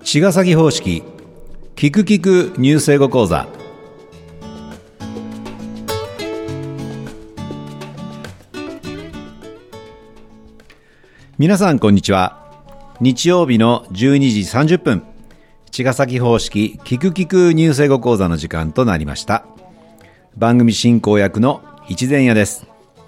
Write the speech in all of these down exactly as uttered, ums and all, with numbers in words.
茅ヶ崎方式聞く聞くニュース英語講座。皆さんこんにちは。日曜日のじゅうにじさんじゅっぷん、茅ヶ崎方式聞く聞くニュース英語講座の時間となりました。番組進行役の一前屋です。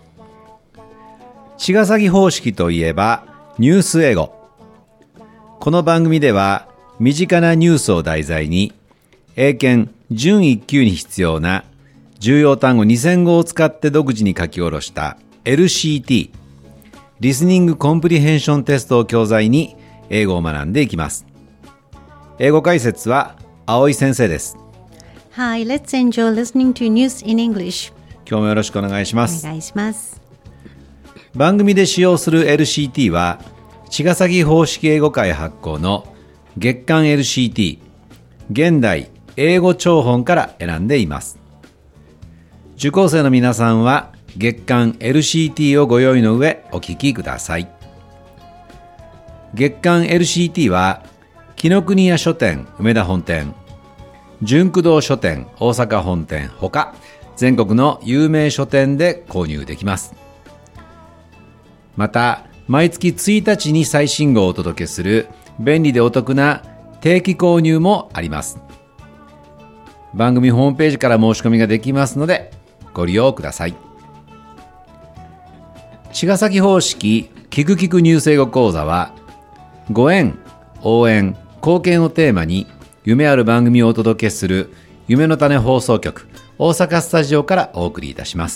茅ヶ崎方式といえばニュース英語。この番組では身近なニュースを題材に英検準いっ級に必要な重要単語にせん語を使って独自に書き下ろした エルシーティー リスニングコンプリヘンションテストを教材に英語を学んでいきます。英語解説は青井先生です。 Hi, let's enjoy listening to news in English. 今日もよろしくお願いします。 お願いします。 番組で使用する エルシーティー は茅ヶ崎方式英語会発行の月刊 エルシーティー 現代英語聴本から選んでいます。受講生の皆さんは月刊 エルシーティー をご用意の上お聞きください。月刊 エルシーティー は紀ノ国屋書店梅田本店、純駆動書店大阪本店ほか全国の有名書店で購入できます。また毎月ついたちに最新号をお届けする便利でお得な定期購入もあります。番組ホームページから申し込みができますのでご利用ください。茅ヶ崎方式聞く聞くニュース英語講座はご縁、応援、貢献をテーマに夢ある番組をお届けする夢の種放送局大阪スタジオからお送りいたします。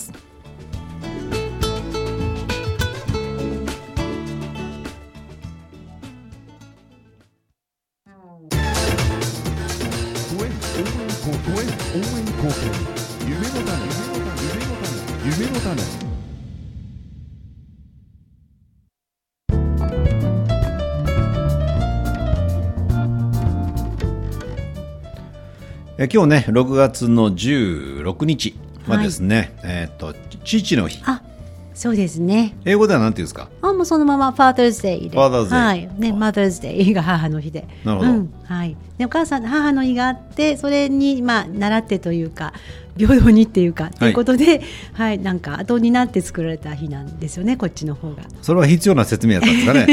え今日ねろくがつのじゅうろくにちはですね、はい、えっと父の日。 あ、そうですね。 英語では何て言うんですか？ あ、もうそのまま Father's Day で。 Father's Day、 はいね、Mother's Day が母の日で。 なるほど。うん、 はい。でお母さん母の日があってそれにまあ習ってというか平等にっていうかということで、はい、はい、なんか後になって作られた日なんですよね、こっちの方が。 それは必要な説明だったんですかね。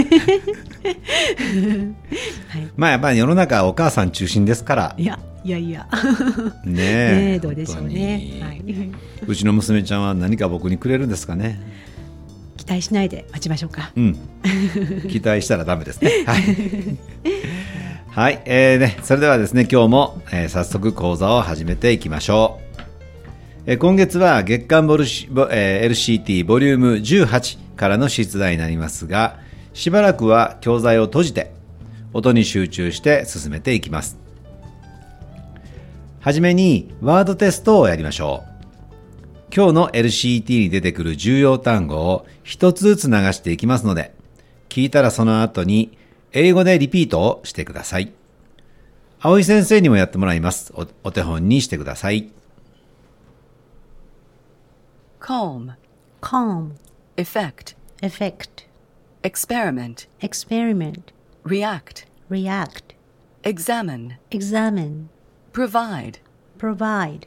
はい、まあやっぱり世の中はお母さん中心ですから。 いやいやいやねえねえどうでしょうね、はい、 うちの娘ちゃんは何か僕にくれるんですかね。 期待しないで待ちましょうか。 うん、期待したらダメですね。はい、はい、えーね、それではですね今日も、えー、早速講座を始めていきましょう。えー、今月は月刊ボルシ、えー、エルシーティー ボリュームじゅうはちからの出題になりますが、しばらくは教材を閉じて音に集中して進めていきます。はじめにワードテストをやりましょう。今日の エルシーティー に出てくる重要単語を一つずつ流していきますので、聞いたらその後に英語でリピートをしてください。青井先生にもやってもらいます。 お, お手本にしてください。 Calm, Calm, Effect, Effect, Experiment, Experiment, React, React, Examine, Examine, Provide. Provide。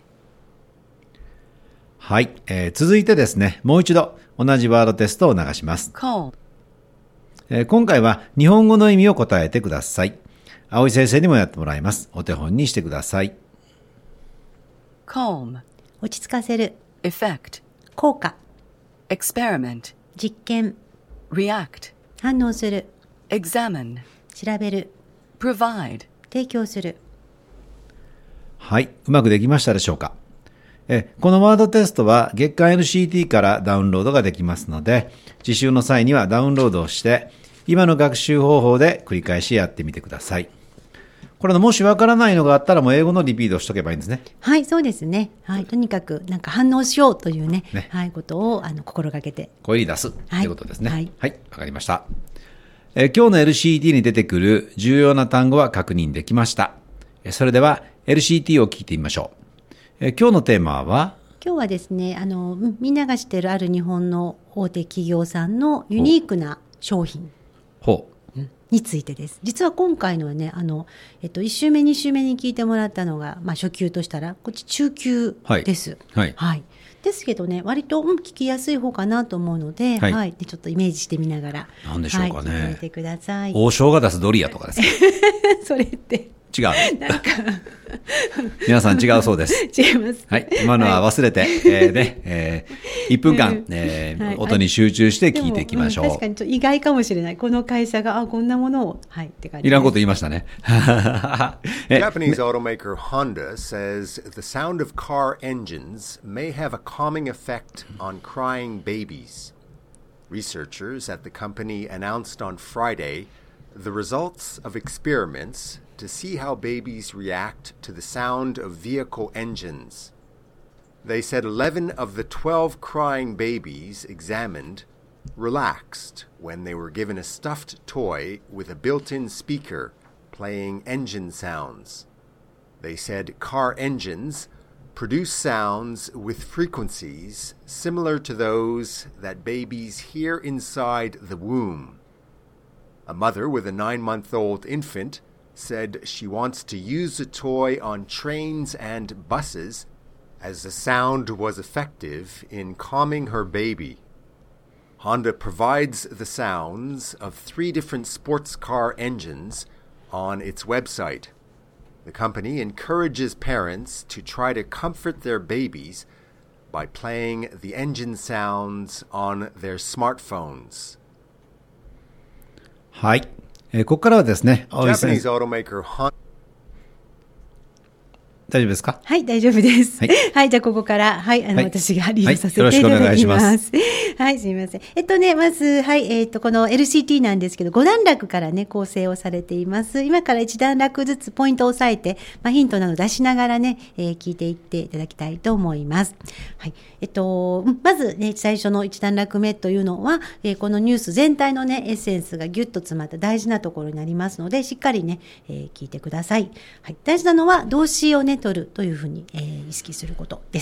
はい、えー、続いてですねもう一度同じワードテストを流します。 Call、 えー、今回は日本語の意味を答えてください。青井先生にもやってもらいます。お手本にしてください。 Calm、 落ち着かせる、 Effect、 効果、 Experiment、 実験、 React、 反応する、 Examine、 調べる、 Provide。 提供する。 はい、うまくできましたでしょうか。えこのワードテストは月刊 エルシーティー からダウンロードができますので、自習の際にはダウンロードをして今の学習方法で繰り返しやってみてください。これのもしわからないのがあったらもう英語のリピートをしとけばいいんですね。 はい、そうですね、はい、とにかくなんか反応しようという ね, ね、 はい、ことをあの心がけて声に出すということですね。 はい、 はい、わ、はい、かりました。え今日の エルシーティー に出てくる重要な単語は確認できました。それでは エルシーティー を聞いてみましょう。え今日のテーマは、 今日はですね、あのみんなが知っているある日本の大手企業さんのユニークな商品、 ほう、 についてです。実は今回のはね、あの、えっと、いち週目に週目に聞いてもらったのが、まあ、初級としたらこっち中級です。 はい、はいはい、ですけどね、割と、うん、聞きやすい方かなと思うので、はいはい、でちょっとイメージしてみながら、 なんでしょうかね、 はい、聞いてみてください。 王将が出すドリアとかですかそれって違うなんか皆さん違うそうです。 違います。 はい、今のは忘れて、はい、えーねえー、いっぷんかん、えーはい、音に集中して聞いていきましょう。 うん、確かにちょっと意外かもしれない。この会社があこんなものを、はい、って感じ。 いらんこと言いましたね。 Japanese automaker Honda says the sound of car engines may have a calming effect on crying babies. Researchers at the company announced on Friday the results of experiments to see how babies react to the sound of vehicle engines. They said eleven of the twelve crying babies examined relaxed when they were given a stuffed toy with a built-in speaker playing engine sounds. They said car engines produce sounds with frequencies similar to those that babies hear inside the womb.A mother with a nine-month-old infant said she wants to use the toy on trains and buses as the sound was effective in calming her baby. Honda provides the sounds of three different sports car engines on its website. The company encourages parents to try to comfort their babies by playing the engine sounds on their smartphones. はい、えー、ここからはですね、大井先生、大丈夫ですか？ はい、大丈夫です。はい、はい、じゃあここから、はい、あの、はい、私がリードさせていただきます。はい、よろしくお願いします。はい、すみません。えっとね、まず、はい、えっと、この エルシーティー なんですけど、ご段落からね、構成をされています。今からいち段落ずつポイントを押さえて、まあ、ヒントなど出しながらね、えー、聞いていっていただきたいと思います。はい、えっと、まずね、最初のいち段落目というのは、えー、このニュース全体のね、エッセンスがギュッと詰まった大事なところになりますので、しっかりね、えー、聞いてください。はい、大事なのは動詞をね、取るというふうにえー、意識することです。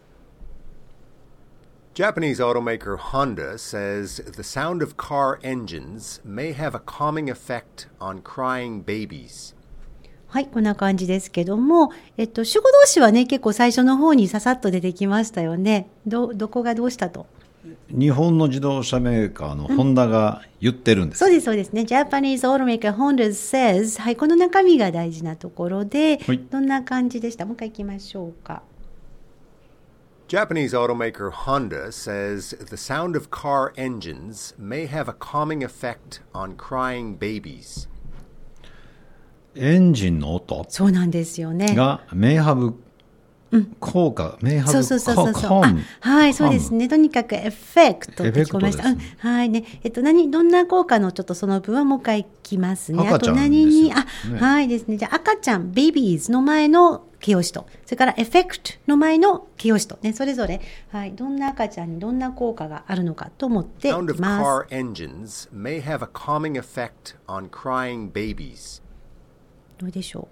Japanese automaker Honda says the sound of car engines may have a calming effect on crying babies. はい、こんな感じですけども、えっと、主語動詞はね、結構最初の方にささっと出てきましたよね。ど、どこがどうしたと？ 日本の自動車メーカーのホンダが言ってるんです、 うん、そうですそうですね。 Japanese automaker Honda says、はい、この中身が大事なところで、はい、どんな感じでした？もう一回行きましょうか。 Japanese automaker Honda says the sound of car engines may have a calming effect on crying babies. エンジンの音、 そうなんですよね、 がmay haveうん、効果、明白、 そうそうそうそうそう、あ、はい、そうですね。とにかくエフェクトって聞こえました。うん、はいね。えっと何どんな効果のちょっとその分はもう一回聞きますね。あと何に、あ、ね、はいですね。じゃあ赤ちゃん、ベイビーズの前の形容詞と、それからエフェクトの前の形容詞とね、それぞれはいどんな赤ちゃんにどんな効果があるのかと思っています。 Sound of car engines may have a calming effect on crying babies. どうでしょう。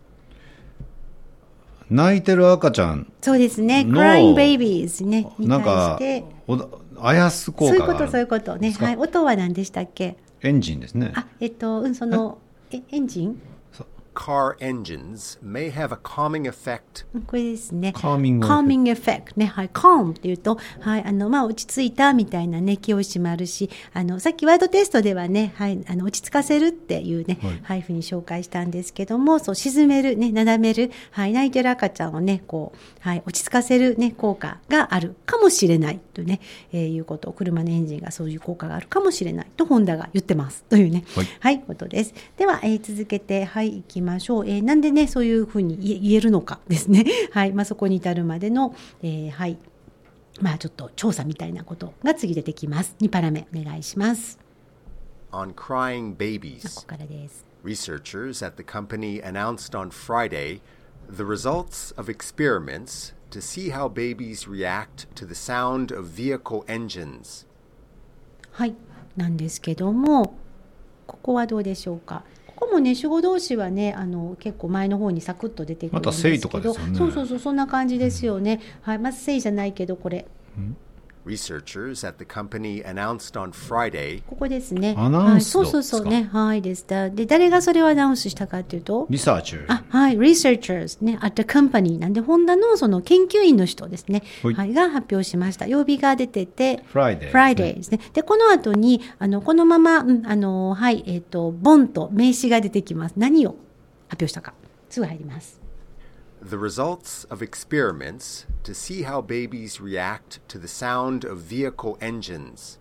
泣いてる赤ちゃん、 そうですね、crying babies ね、 なんかあやす効果がある。 そういうことそういうことね。はい、音は何でしたっけ？ エンジンですね。 あ、えっとうんそのえエンジン ？Car engines may have a calming effect. これですね。 calming effect ね。はい。calm っていうと、はい、あのまあ落ち着いたみたいなね形容詞もあるし、あのさっきワードテストではね、はい、あの落ち着かせるっていうね、はい、はい、ふうに紹介したんですけども、そう沈めるね、なだめる、はい、泣いてる赤ちゃんをね、こう、はい、落ち着かせるね効果があるかもしれないとね、えー、いうこと、車のエンジンがそういう効果があるかもしれないとホンダが言ってますというね、はい、はい、ことです。では、えー、続けてはい行きましょう。えー、なんでねそういうふうに言えるのかですね。はい、まあそこに至るまでの、えー、はいまあちょっと調査みたいなことが次出てきます。にパラ目お願いします。 On crying babies. ここからです。 Researchers at the company announced on Friday the results of experiments to see how babies react to the sound of vehicle engines. はいなんですけども、ここはどうでしょうか。ここもね主語動詞はねあの結構前の方にサクッと出てくるんですけど、 また say とかですよね。 そうそうそうそんな感じですよね。うん、はい、まず say じゃないけどこれ、 うん、 Researchers at the company announced on Friday. ここですね。 アナウンスドはい、そうそうそうね。はいです。で、誰がそれをアナウンスしたかというと、 リサーチャー。 あ、はい、researchers ね、at the company なんで、ホンダのその研究員の人ですね。 はい、 はい、が発表しました。曜日が出てて、 Friday。 Friday ですね。で、この後に、あの、このまま、うん、あの、はい、えっと、ボンと名詞が出てきます。何を発表したか。すぐ入ります。 The results of experiments to see how babies react to the sound of vehicle engines.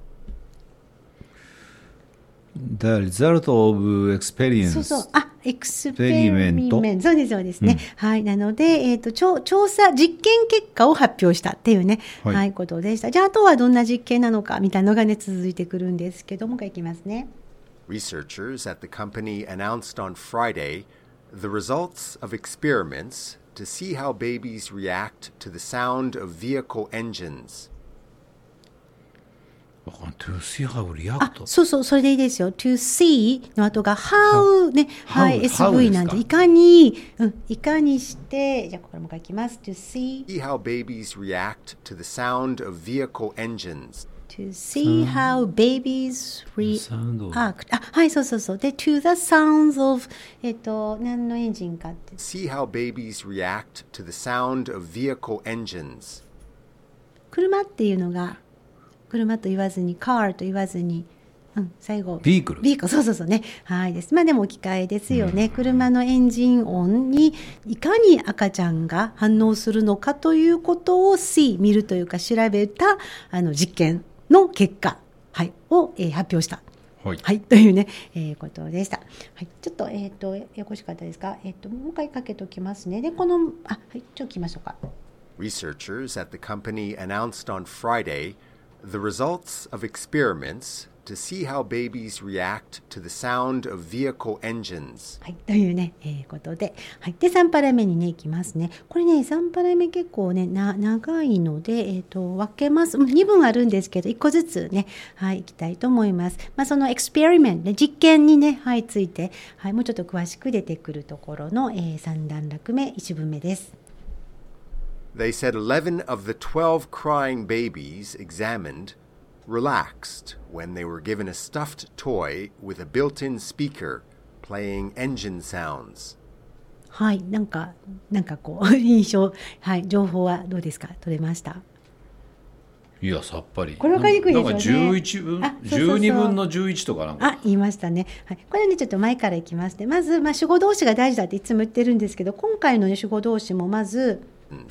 The result of experience. そうそう。あ、エクスペリメント。そうです、そうですね。うん、はい。なので、えっと、調査、実験結果を発表したっていうね、はい、はい、ことでした。じゃあ、あとはどんな実験なのか、みたいなのがね、続いてくるんですけども、もう一回いきますね。 Researchers at the company announced on Friday the results of experiments to see how babies react to the sound of vehicle engines. To see how react? あ、そうそう、それでいいですよ。to see の後が how ね、はい、エスブイ なんで、いかに、うん、いかにして、じゃあこれもう一回いきます。to see see how babies react to the sound of vehicle engines. to see how babies react. あ、はい、そうそうそう。で、to the sounds of えっと、何のエンジンかって。 See how babies react to the sound of vehicle engines. 車っていうのが、車と言わずに、car と言わずに、うん、最後。 ビークル。 ビークル、そうそうそうね。はいです。まあでも置き換えですよね。うん、車のエンジン音にいかに赤ちゃんが反応するのかということを see、見るというか調べたあの実験の結果、はい、を、えー、発表した。はい、はい、というね、えー、ことでした。はい、ちょっと、えっと、ややこしかったですか。えっと、もう一回かけときますね。で、この、あ、はい、ちょっと聞きましょうか。 Researchers at the company announced on Friday the results of experiments to see how babies react to the sound of vehicle engines. はい、というね、えー、ことで、はい、でさんパラ目にねいきますね。これねさんパラ目結構ねな長いので、えー、と分けます。にぶんあるんですけどいっこずつね、はい、いきたいと思います。まあそのエクスペリメント、ね、実験にね、はい、ついて、はい、もうちょっと詳しく出てくるところの、えー、さん段落目いちぶんめです。 They said eleven of the twelve crying babies examined relaxed when they were given a stuffed toy with a built-in speaker playing engine sounds. はい、なんかなんかこう印象、はい、情報はどうですか？取れました？ いやさっぱり。 これ分かりにくいですよね。 なんかじゅういちぶん、そうそうそうじゅうにぶんのじゅういちとかなんか。 あ、言いましたね。はい、これねちょっと前からいきますね。まずまあ主語動詞が大事だっていつも言ってるんですけど、今回の、ね、主語動詞もまず。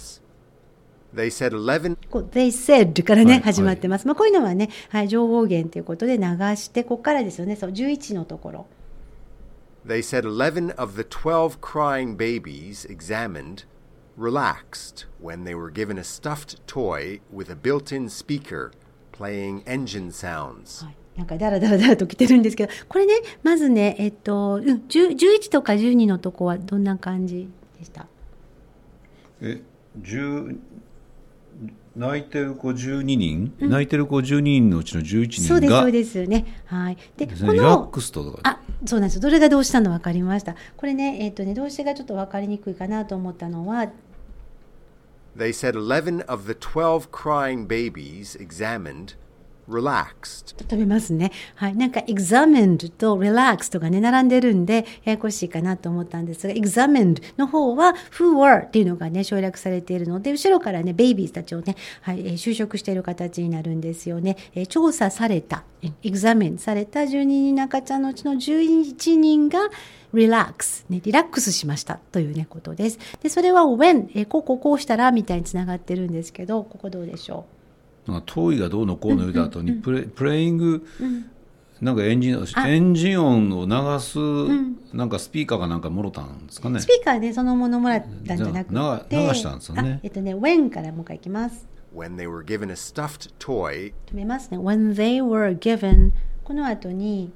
They said eleven. They said からね、 はい、 始まってます。はい、まあこういうのはね、はい、情報源ということで流して、ここからですよね。そうじゅういちのところ。 They said eleven of the twelve crying babies examined relaxed when they were given a stuffed toy with a built-in speaker playing engine sounds. はい、なんかダラダラダラと来てるんですけど、これね、まずね、えっと、うん、じゅういちとかじゅうにのとこはどんな感じでした？ え、じゅう泣いてる子じゅうににん、うん、泣いてる子じゅうににんのうちのじゅういちにんがそうですそうですね。はい。で、このリラックスとかあ、そうなんです。どれが動詞なの分かりました。これね、えっとね動詞がちょっと分かりにくいかなと思ったのは。 They said eleven of the twelve crying babies examined relaxed. 飛びますね。はい。なんか examined と relaxed がね並んでるんでややこしいかなと思ったんですが、examined の方は who were っていうのがね省略されているので、後ろからね babies たちをね、はい、えー、就職している形になるんですよね。えー、調査された、examined されたじゅうににんの赤ちゃんのうちのじゅういちにんがrelax、ね、リラックスしましたというねことです。で、それは when、えー、こうこうこうしたらみたいにつながってるんですけど、ここどうでしょう？ なんか遠いがどうのこうの言うた後に、うんうん、プレ、プレイング、うん、なんかエンジン、エンジン音を流す、うん、なんかスピーカーがなんかもろたんですかね。 スピーカーでそのものもらったんじゃなくて、 流したんですよね。 えっとね、when からもう一回いきます。 When they were given a stuffed toy. 止めますね。When they were given この後に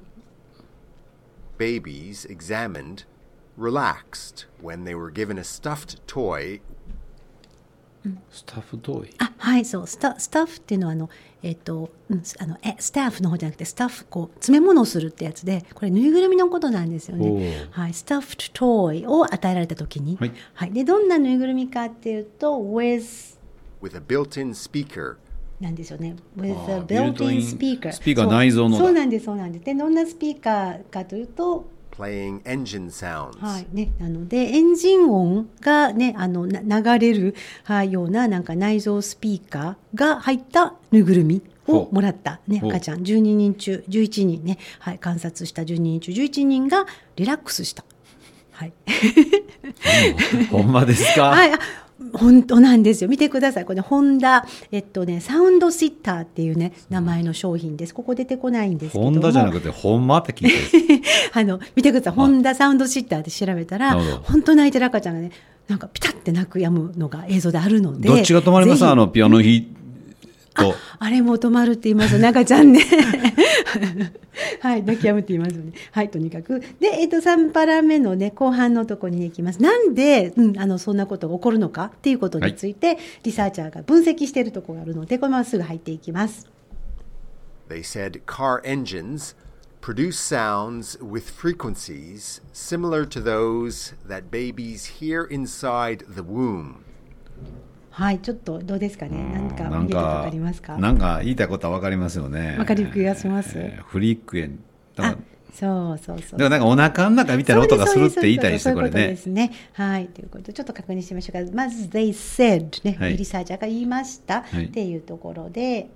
babies examined relaxed when they were given a stuffed toy. スタッフトイ。 あ、はい、そうスタ、スタッフっていうのはあの、えっと、うん、あのえスタッフの方じゃなくてスタッフこう詰め物をするってやつで、これぬいぐるみのことなんですよね。はい、スタッフトイを与えられた時に、はい、はい、でどんなぬいぐるみかっていうと with with a built-in speaker なんですよね。with あ a ービルトイン built-in speaker。 スピーカー内蔵のだそうそうなんです、そうなんです。で、どんなスピーカーかというと、 playing engine sounds. はいね、なのでエンジン音が、ね、あのな流れる、はい、ようななんか内蔵スピーカーが入ったぬいぐるみをもらった、ね、 ほう赤ちゃんじゅうににん中じゅういちにんね、はい、観察したじゅうににん中じゅういちにんがリラックスした。はい、 ほんまですか？ はい、あ本当なんですよ。見てください。これホンダ、えっとね、サウンドシッターっていうね名前の商品です。ここ出てこないんですけども、 ホンダじゃなくてほんまって聞いてるあの見てください。ホンダサウンドシッターで調べたらなるほど本当泣いてる赤ちゃんがねなんかピタって泣くやむのが映像であるので、 どっちが止まります？ ぜひあのピアノ弾いとあれも止まるって言いますよね、赤ちゃんね。はい、泣き止むって言いますよね。はい、とにかく。で、えっと、さんパラ目のね、後半のところに行きます。なんで、うん、あの、そんなことが起こるのかっていうことについて、リサーチャーが分析しているところがあるので、このまますぐ入っていきます。 They said car engines produce sounds with frequencies similar to those that babies hear inside the womb. はい、ちょっとどうですかね。なんかなん見ててわかかりますか？ なんか言いたいことは分かりますよね。 わかる気がします。 えーフリークエンだからあ、そうそうそう。 だからなんかお腹の中みたいな音がするって言いたいですね、これそういうことでね。 すね。はい、ということでちょっと確認しましょうか。まず they said ね、 はいリサーチャーが言いましたっはいていうところで、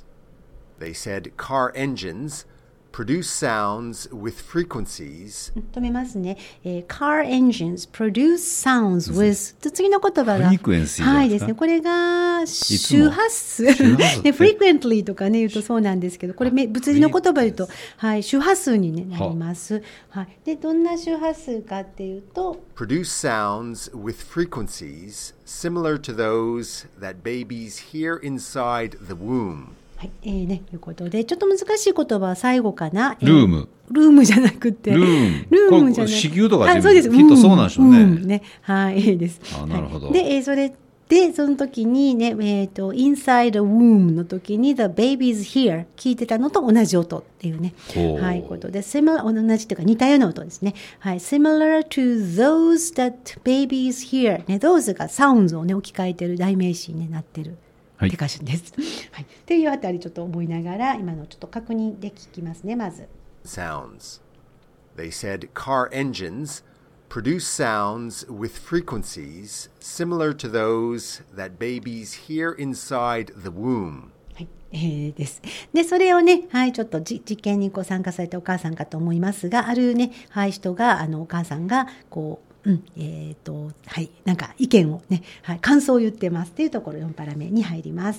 They said car engines produce sounds with frequencies 止めますね。えー、car engines produce sounds with と次の言葉がフリークエンシーじゃないですかはいですね。これがつも周波数周波数ってね、frequently とかね言うとそうなんですけど、これめ物理の言葉で言うと、はい周波数に、ね、なります。はい。でどんな周波数かっていうと。 produce sounds with frequencies similar to those that babies hear inside the womb. はい、えーね、いうことで、ちょっと難しい言葉は最後かな。えルーム。 ルームじゃなくて。 ルームルームじゃなくて。 これ子宮とかあそうです。 きっとそうなんでしょうねんんねはい、いいです。 あなるほどはいで、えーそれで、その時にね、えっ、と、inside the womb の時に the baby is here 聞いてたのと同じ音っていうね。 ほうはい、ことで、similar、同じというか似たような音ですね。はい、similar to those that baby is here ね、those が sounds をね、置き換えてる代名詞に、ね、なってる。 はいって歌詞です。はい。っていうあたりちょっと覚えながら今のちょっと確認で聞きますね。まず。 Sounds. They said car engines produce sounds with frequencies similar to those that babies hear inside the womb. はい、えー、です。で、それをね、はい、ちょっとじ実験にこう参加されたお母さんかと思いますが、あるね、はい、人が、あの、お母さんが、こう、うん、えっ、と、はい、なんか意見をね、はい、感想を言ってますっていうところよんパラ目に入ります。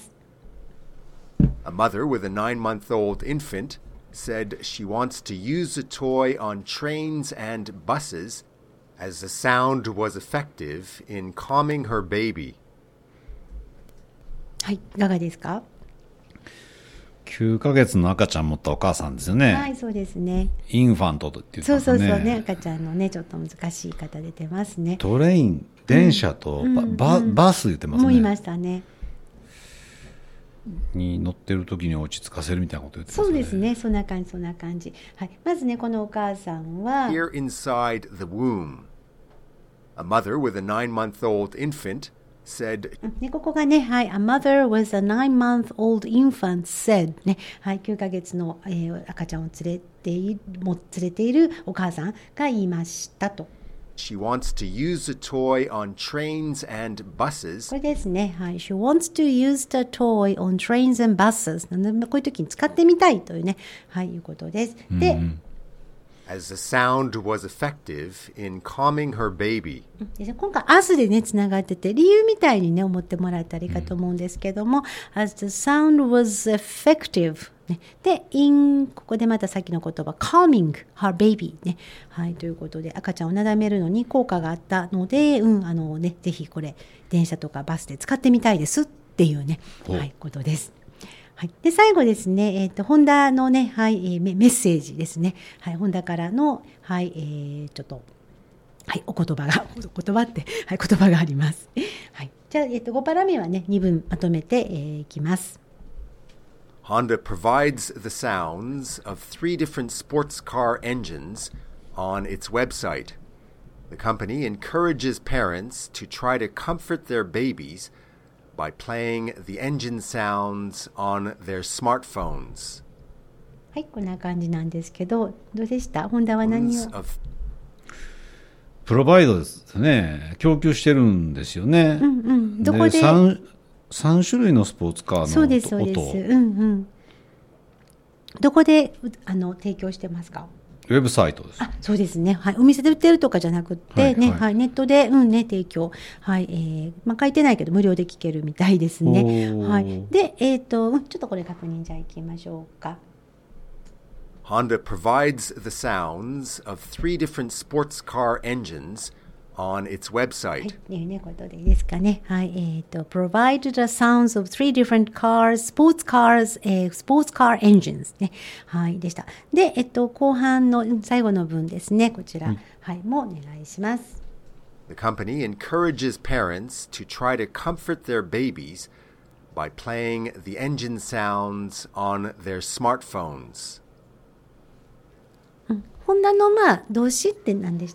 A mother with a nine-month-old infant said she wants to use the toy on trains and buses as the sound was effective in calming her baby. はい、いかがですか？ きゅうかげつの赤ちゃん持ったお母さんですよね。 はい、そうですね。 インファントって言ってそうますね。 そうそうね、赤ちゃんのね、ちょっと難しい言い方出てますね。 トレイン、電車とバ、ババス言ってますね。 もう言いましたね。 に乗ってる時に落ち着かせるみたいなこと言ってますね。 そうですね、そんな感じ、そんな感じ。はい、まずね、このお母さんは、 Here inside the womb. A mother with a nine-month-old infant said ね、ここがね、はい、A mother with a nine-month-old infant said ね、はい、きゅうかげつの、えー赤ちゃんを連れていも連れているお母さんが言いましたと。 she wants to use the toy on trains and buses これですね、はい、She wants to use the toy on trains and buses なんでこういう時に使ってみたいというね、はい、いうことです。で、うん as the sound was effective in calming her baby. で今回 as でねつながってて理由みたいにね思ってもらったらいいかと思うんですけども、うん、as the sound was effective、ね、で in ここでまたさっきの言葉 calming her baby、ねはい、ということで赤ちゃんをなだめるのに効果があったので、うんあのね、ぜひこれ電車とかバスで使ってみたいですっていうね、はい、ことです。はい、で最後ですね、えーと、ホンダのね、はい、えー、メッセージですね、はい、ホンダからの、はいえー、ちょっと、はい、お言葉が、お言葉って、はい、言葉があります。はい、じゃあ、えーと、ごパラ目はね、にぶんまとめて、えー、いきます。 Honda provides the sounds of three different sports car engines on its website. The company encourages parents to try to comfort their babies by playing the engine sounds on their smartphones. はい、こんな感じなんですけど、どうでした？ホンダは何を？ プロバイドですね。供給してるんですよね。 うんうん。どこで？ で 3, 3種類のスポーツカーの音。 そうですそうです。うんうん。どこであの提供してますか？ ウェブサイトです。 あ、そうですね。はい、お店で売ってるとかじゃなくて、はいね、はいはい、ネットで、うんね、提供、はい、えー、まあ書いてないけど無料で聞けるみたいですね。はい。で、えっと、ちょっとこれ確認じゃあいきましょうか。 Honda provides the sounds of three different sports car engines on its website. はい、というねことでいいですかね。はい、えっと provide the sounds of three different cars, sports cars, えー、sports car engines ね。はい、でした。で、えっと後半の最後の文ですね。こちら、うん、はい、もお願いします。 The company encourages parents to try to comfort their babies by playing the engine sounds on their smartphones. うん、ホンダのまあ動詞って何でした？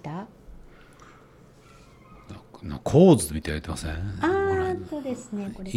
コーズみたいに言ってません？ ああ、そうですね。これ。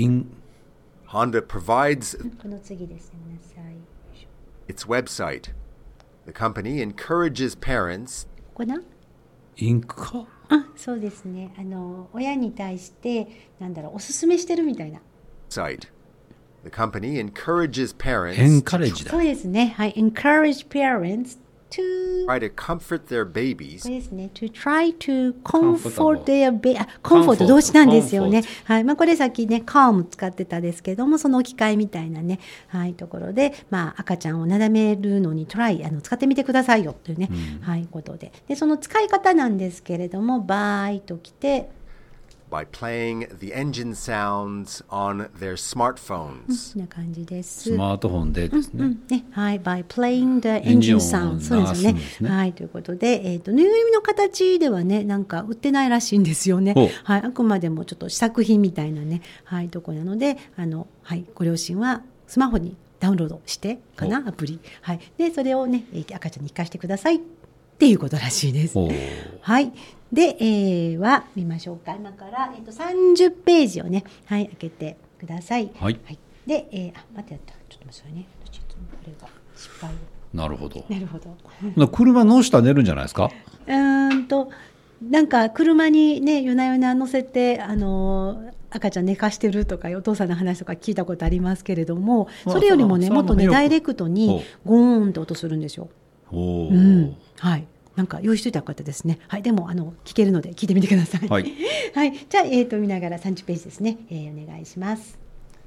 Honda provides この次ですね。ごめんなさい。 Its website. The company encourages parents. これな？ インクか？ あ、そうですね。あの親に対してなんだろうおすすめしてるみたいな。 Site. The company encourages parents. Encourage だ。 そうですね。はい。Encourage parents to try to comfort their babies. これですね。To try to comfort their baby. コンフォート動詞なんですよね。はい。まあこれさっきね、calm 使ってたですけども、その置き換えみたいなね、はい、ところで、まあ赤ちゃんをなだめるのに try あの使ってみてくださいよというね、うん、はいことで、でその使い方なんですけれども、by ときて。 by playing the engine sounds on their smartphones. こんな感じです。 スマートフォンでですね。 うんうんね、はい、by playing the engine sounds。そうですよね。ねはい、ということで、えっと、ぬいぐるみの形ではね、なんか売ってないらしいんですよね。はい、あくまでもちょっと試作品みたいなね、はい、ところなので、あの、はい、ご両親はスマホにダウンロードしてかな、アプリ。はい。で、それをね、赤ちゃんに聞かせてくださいっていうことらしいです。はい。で、えー、は見ましょうか。今から、えっと、さんじゅっページをね、はい、開けてください。 はい。はい、 で、えー、あ、待ってやった。ちょっと待ってくださいね。これが失敗を。 なるほど。 なるほど。 車の下寝るんじゃないですか？ うーんと、なんか車にね、夜な夜な乗せて、あのー、赤ちゃん寝かしてるとか、お父さんの話とか聞いたことありますけれども、それよりもね、もっとね、ダイレクトにゴーンと音するんですよ。 おー。 うん。はい。なんか用意しといた方ですね。はい、でもあの聞けるので聞いてみてください。はい。はい、じゃあえっと見ながらさんじゅっページですね。えー、お願いします。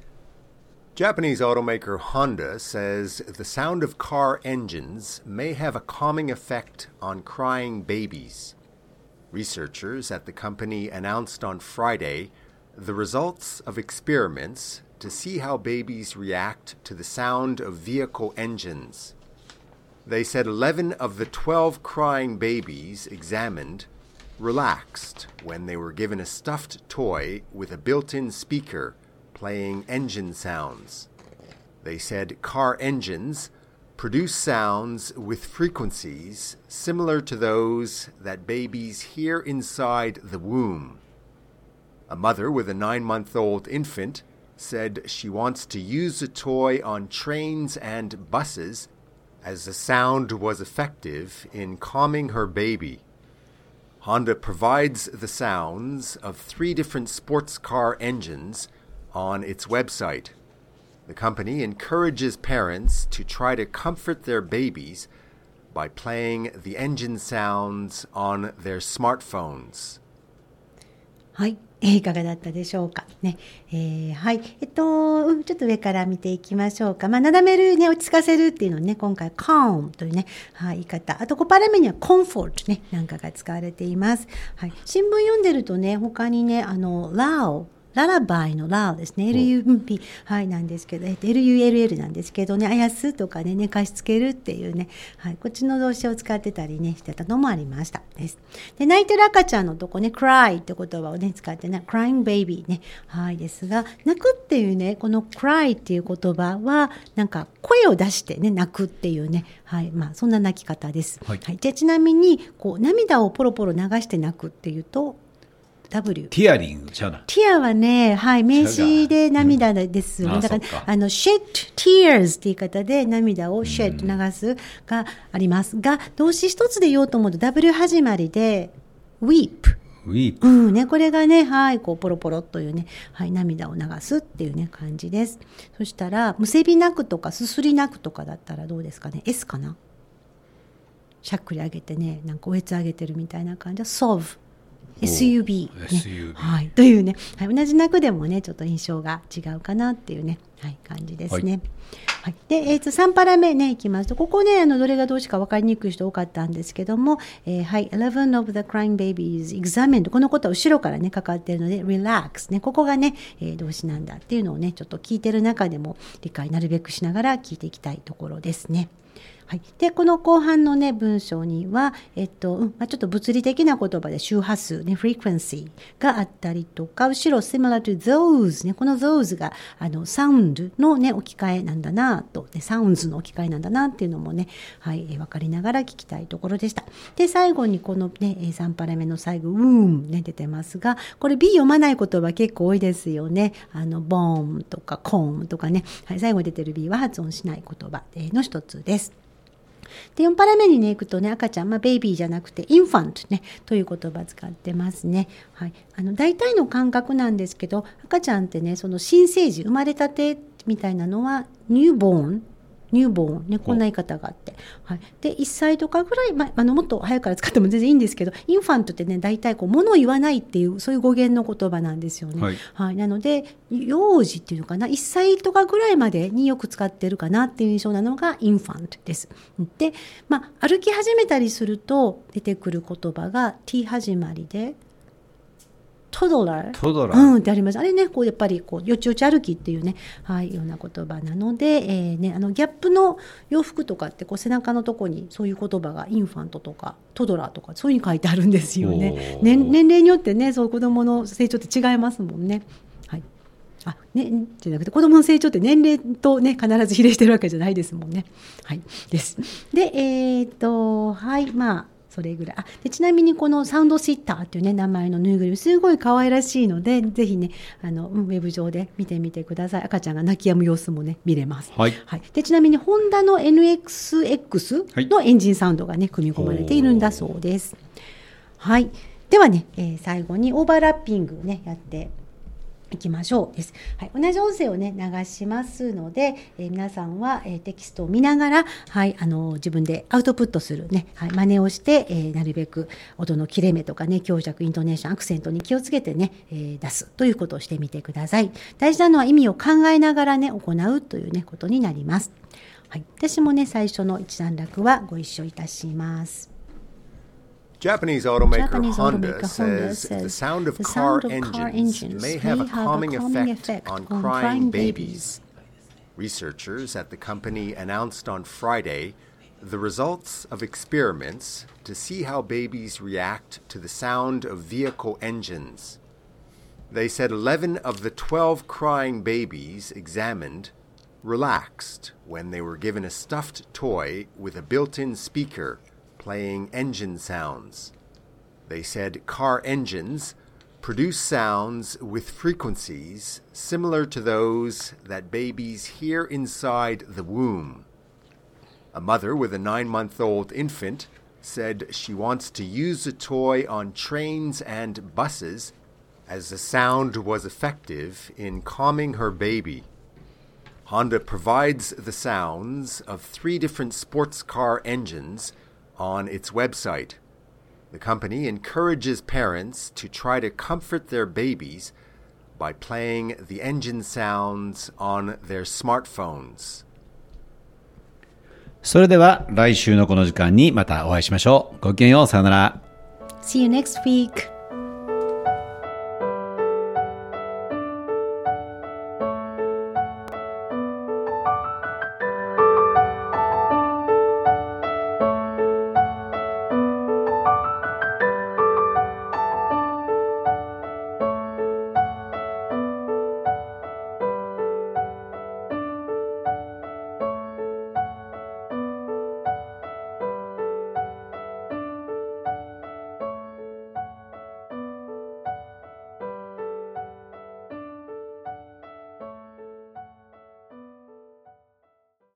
Japanese automaker Honda says the sound of car engines may have a calming effect on crying babies. Researchers at the company announced on Friday the results of experiments to see how babies react to the sound of vehicle engines.They said eleven of the twelve crying babies examined relaxed when they were given a stuffed toy with a built-in speaker playing engine sounds. They said car engines produce sounds with frequencies similar to those that babies hear inside the womb. A mother with a nine-month-old infant said she wants to use the toy on trains and buses,as the sound was effective in calming her baby. Honda provides the sounds of three different sports car engines on its website. The company encourages parents to try to comfort their babies by playing the engine sounds on their smartphones. はい。いかがだったでしょうかね。えー、はい。えっと、うん、ちょっと上から見ていきましょうか。まあ、なだめるね、落ち着かせるっていうのね、今回、calm というね、はい、言い方。あと、ごパラ目には comfort ね、なんかが使われています。はい。新聞読んでるとね、他にね、あの、loud、ララバイのラーですね。エルユーピー、はい、なんですけど、エルユーエルエル なんですけどね、あやすとかね、寝かしつけるっていうね、はい、こっちの動詞を使ってたりね、してたのもありましたです。で、泣いてる赤ちゃんのとこね、cry って言葉をね、使ってね、crying baby ね、はい、ですが、泣くっていうね、この cry っていう言葉は、なんか声を出してね、泣くっていうね、はい、まあ、そんな泣き方です。はい。はい、で、ちなみに、こう、涙をポロポロ流して泣くっていうと、 W。 ティアリングちゃうな。 ティアはね、はい、名詞で涙ですよね。 うん、 だから、 あ, あの、shed tears って言い方で涙を shed 流すがありますが、動詞一つで言おうと思うと W 始まりで weep。 ウィープ。 うんね、これがね、はい、こう、ポロポロというね、はい、涙を流すっていうね、感じです。そしたら、むせび泣くとか、すすり泣くとかだったらどうですかね。S かな。しゃっくり上げてね、なんかおえつ上げてるみたいな感じで、sob。エスユービー、ね、 エスユービー、 はい、というね、はい、同じ泣くでもねちょっと印象が違うかなっていうね、はい、感じですね。はいはい、で、えー、とさんパラ目ねいきますと、ここねあのどれがどうしか分かりにくい人多かったんですけども、えー、はい eleven of the crying babies examined、 このことは後ろからねかかっているので relax ね、ここがね、えー、動詞なんだっていうのをねちょっと聞いてる中でも理解なるべくしながら聞いていきたいところですね。はい、でこの後半の、ね、文章には、えっとうんまあ、ちょっと物理的な言葉で周波数、ね、frequency があったりとか、後ろ similar to those、ね、この those があのサウンドの、ね、置き換えなんだなと、ね、サウンズの置き換えなんだなっていうのもね、はい、え分かりながら聞きたいところでした。で最後にこの、ね、さんパラ目の最後 womb、ね、出てますが、これ B 読まない言葉結構多いですよね。あの bomb とか comb とかね、はい、最後に出てる B は発音しない言葉の一つです。でよんパラ目にね行くとね、赤ちゃん、まあ、ベイビーじゃなくてインファントねという言葉使ってますね。はい、あの大体の感覚なんですけど、赤ちゃんってねその新生児生まれたてみたいなのはニューボーンニューボーンね、こんな言い方があって、はい、でいっさいとかぐらい、まあ、あのもっと早くから使っても全然いいんですけど、インファントってね大体こう物を言わないっていうそういう語源の言葉なんですよね。 はいはい、なので幼児っていうのかな、いっさいとかぐらいまでによく使ってるかなっていう印象なのがインファントです。で、まあ、歩き始めたりすると出てくる言葉が T 始まりでトドラー、 トドラー、 うん、ってあります。あれね、こうやっぱりこうよちよち歩きっていうね、はい、ような言葉なので、えーね、あのギャップの洋服とかってこう背中のとこにそういう言葉がインファントとかトドラーとかそういうふうに書いてあるんですよね。年、年齢によってね、そう子供の成長って違いますもんね。はい。あ、ね、じゃなくて子供の成長って年齢とね必ず比例してるわけじゃないですもんね。はい、です。で、えー、っとはいまあ。それぐらい。あでちなみにこのサウンドシッターという、ね、名前のぬいぐるみすごい可愛らしいので、ぜひねあのウェブ上で見てみてください。赤ちゃんが泣き止む様子もね見れます。 はいはい、でちなみにホンダの エヌエックスエックス のエンジンサウンドがね組み込まれているんだそうです。はい、ではね、えー、最後にオーバーラッピングねやっていきましょうです。はい、同じ音声をね流しますので、えー、皆さんは、えー、テキストを見ながら、はい、あの自分でアウトプットするね、はい、真似をして、えー、なるべく音の切れ目とかね強弱イントネーションアクセントに気をつけてね、えー、出すということをしてみてください。大事なのは意味を考えながらね行うというねことになります。はい、私もね最初の一段落はご一緒いたします。 Japanese automaker Japanese Honda automaker says Honda the says sound of the car sound of car engines engines may have a may have a calming calming effect effect on on crying crying babies. Researchers at the company announced on Friday the results of experiments to see how babies react to the sound of vehicle engines. They said eleven of the twelve crying babies examined relaxed when they were given a stuffed toy with a built-in speaker playing engine sounds. They said car engines produce sounds with frequencies similar to those that babies hear inside the womb. A mother with a nine-month-old infant said she wants to use the toy on trains and buses as the sound was effective in calming her baby. Honda provides the sounds of three different sports car engines on its website. The company encourages parents to try to comfort their babies by playing the engine sounds on their smartphones. それでは来週のこの時間にまたお会いしましょう。ごきげんよう。さよなら。 See you next week.